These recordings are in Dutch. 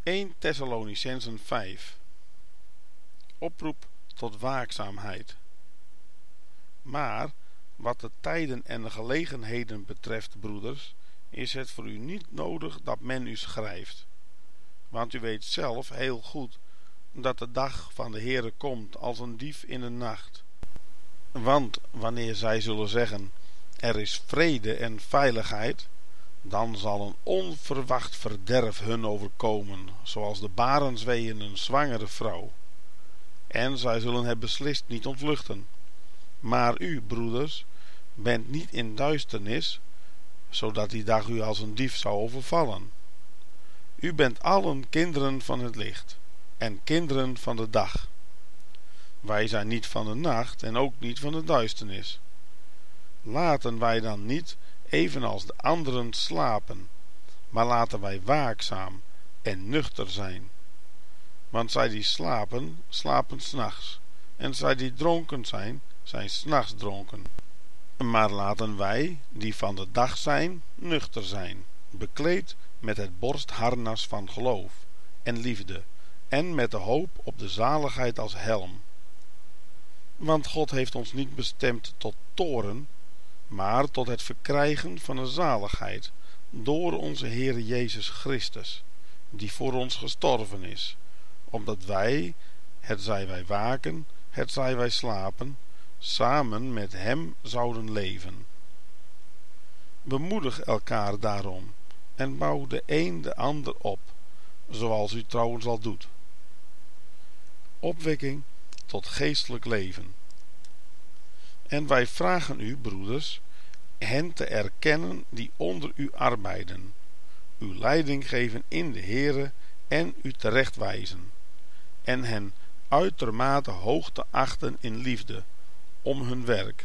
1 Thessalonicenzen 5. Oproep tot waakzaamheid. Maar wat de tijden en de gelegenheden betreft, broeders, is het voor u niet nodig dat men u schrijft. Want u weet zelf heel goed dat de dag van de Heere komt als een dief in de nacht. Want wanneer zij zullen zeggen, er is vrede en veiligheid, dan zal een onverwacht verderf hun overkomen, zoals de barensweeën een zwangere vrouw. En zij zullen het beslist niet ontvluchten. Maar u, broeders, bent niet in duisternis, zodat die dag u als een dief zou overvallen. U bent allen kinderen van het licht en kinderen van de dag. Wij zijn niet van de nacht en ook niet van de duisternis. Laten wij dan niet, evenals de anderen, slapen, maar laten wij waakzaam en nuchter zijn. Want zij die slapen, slapen 's nachts, en zij die dronken zijn, zijn 's nachts dronken. Maar laten wij, die van de dag zijn, nuchter zijn, bekleed met het borstharnas van geloof en liefde, en met de hoop op de zaligheid als helm. Want God heeft ons niet bestemd tot toorn, maar tot het verkrijgen van de zaligheid door onze Heere Jezus Christus, die voor ons gestorven is, opdat wij, hetzij wij waken, hetzij wij slapen, samen met hem zouden leven. Bemoedig elkaar daarom en bouw de een de ander op, zoals u trouwens al doet. Opwekking tot geestelijk leven. En wij vragen u, broeders, hen te erkennen die onder u arbeiden, uw leiding geven in de Heere en u terechtwijzen, en hen uitermate hoog te achten in liefde, om hun werk.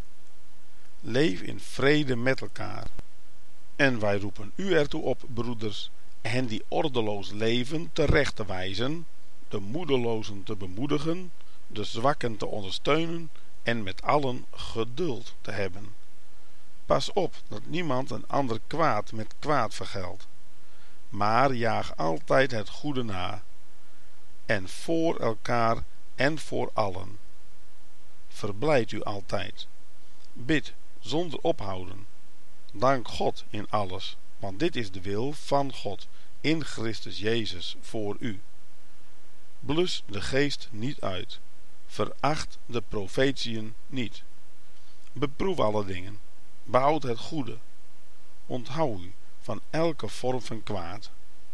Leef in vrede met elkaar. En wij roepen u ertoe op, broeders, hen die ordeloos leven terecht te wijzen, de moedelozen te bemoedigen, de zwakken te ondersteunen en met allen geduld te hebben. Pas op dat niemand een ander kwaad met kwaad vergeldt, maar jaag altijd het goede na, en voor elkaar en voor allen. Verblijd u altijd. Bid zonder ophouden. Dank God in alles, want dit is de wil van God in Christus Jezus voor u. Blus de geest niet uit. Veracht de profetieën niet. Beproef alle dingen. Behoud het goede. Onthoud u van elke vorm van kwaad.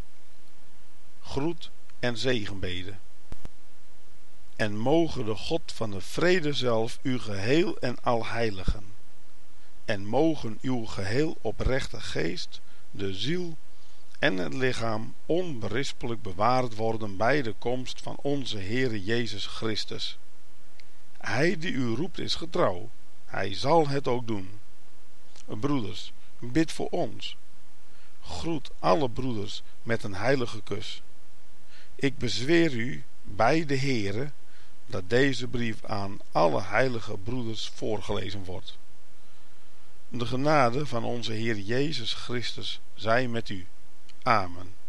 Groet en zegenbeden. En moge de God van de vrede zelf u geheel en al heiligen. En mogen uw geheel oprechte geest, de ziel en het lichaam onberispelijk bewaard worden bij de komst van onze Heere Jezus Christus. Hij die u roept is getrouw. Hij zal het ook doen. Broeders, bid voor ons. Groet alle broeders met een heilige kus. Ik bezweer u bij de Heere dat deze brief aan alle heilige broeders voorgelezen wordt. De genade van onze Heer Jezus Christus zij met u. Amen.